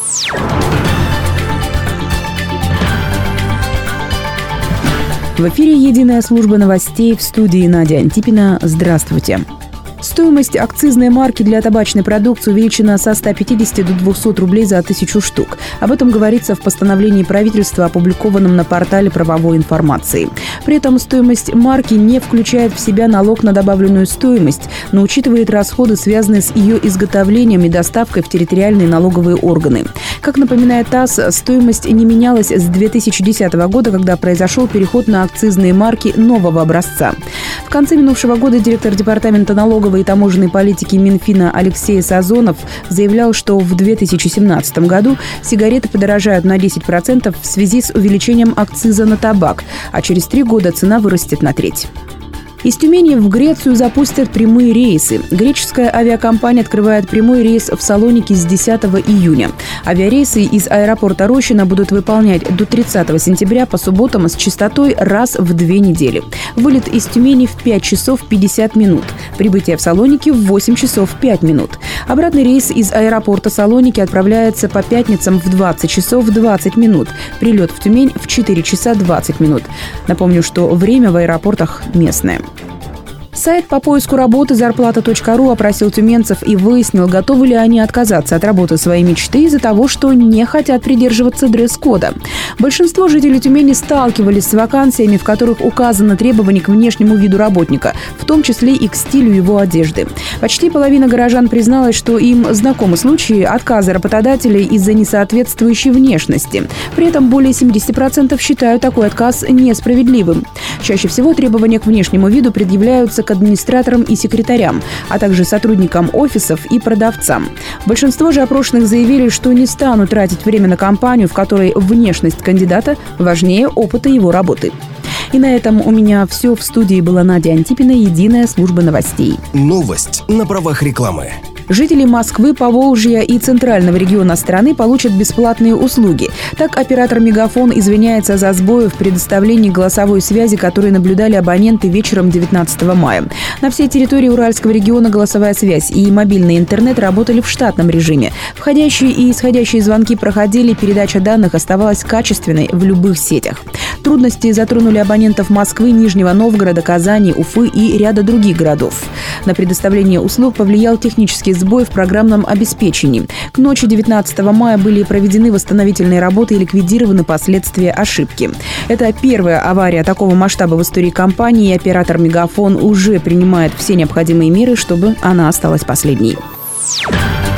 В эфире «Единая служба новостей», в студии Надя Антипина. Здравствуйте. Стоимость акцизной марки для табачной продукции увеличена со 150 до 200 рублей за 1000 штук. Об этом говорится в постановлении правительства, опубликованном на портале правовой информации. При этом стоимость марки не включает в себя налог на добавленную стоимость, но учитывает расходы, связанные с ее изготовлением и доставкой в территориальные налоговые органы. Как напоминает ТАСС, стоимость не менялась с 2010 года, когда произошел переход на акцизные марки нового образца. В конце минувшего года директор департамента налоговой и таможенной политики Минфина Алексей Сазонов заявлял, что в 2017 году сигареты подорожают на 10% в связи с увеличением акциза на табак, а через 3 года цена вырастет на треть. Из Тюмени в Грецию запустят прямые рейсы. Греческая авиакомпания открывает прямой рейс в Салоники с 10 июня. Авиарейсы из аэропорта Рощино будут выполнять до 30 сентября по субботам с частотой раз в 2 недели. Вылет из Тюмени в 5 часов 50 минут. Прибытие в Салоники в 8 часов 5 минут. Обратный рейс из аэропорта Салоники отправляется по пятницам в 20 часов 20 минут. Прилет в Тюмень в 4 часа 20 минут. Напомню, что время в аэропортах местное. Сайт по поиску работы зарплата.ру опросил тюменцев и выяснил, готовы ли они отказаться от работы своей мечты из-за того, что не хотят придерживаться дресс-кода. Большинство жителей Тюмени сталкивались с вакансиями, в которых указаны требования к внешнему виду работника, в том числе и к стилю его одежды. Почти половина горожан призналась, что им знакомы случаи отказа работодателей из-за несоответствующей внешности. При этом более 70% считают такой отказ несправедливым. Чаще всего требования к внешнему виду предъявляются к администраторам и секретарям, а также сотрудникам офисов и продавцам. Большинство же опрошенных заявили, что не станут тратить время на кампанию, в которой внешность кандидата важнее опыта его работы. И на этом у меня все. В студии была Надя Антипина, «Единая служба новостей». Новость на правах рекламы. Жители Москвы, Поволжья и центрального региона страны получат бесплатные услуги. Так, оператор «Мегафон» извиняется за сбои в предоставлении голосовой связи, которые наблюдали абоненты вечером 19 мая. На всей территории Уральского региона голосовая связь и мобильный интернет работали в штатном режиме. Входящие и исходящие звонки проходили, передача данных оставалась качественной в любых сетях. Трудности затронули абонентов Москвы, Нижнего Новгорода, Казани, Уфы и ряда других городов. На предоставление услуг повлиял технический сбой в программном обеспечении. К ночи 19 мая были проведены восстановительные работы и ликвидированы последствия ошибки. Это первая авария такого масштаба в истории компании, и оператор «Мегафон» уже принимает все необходимые меры, чтобы она осталась последней.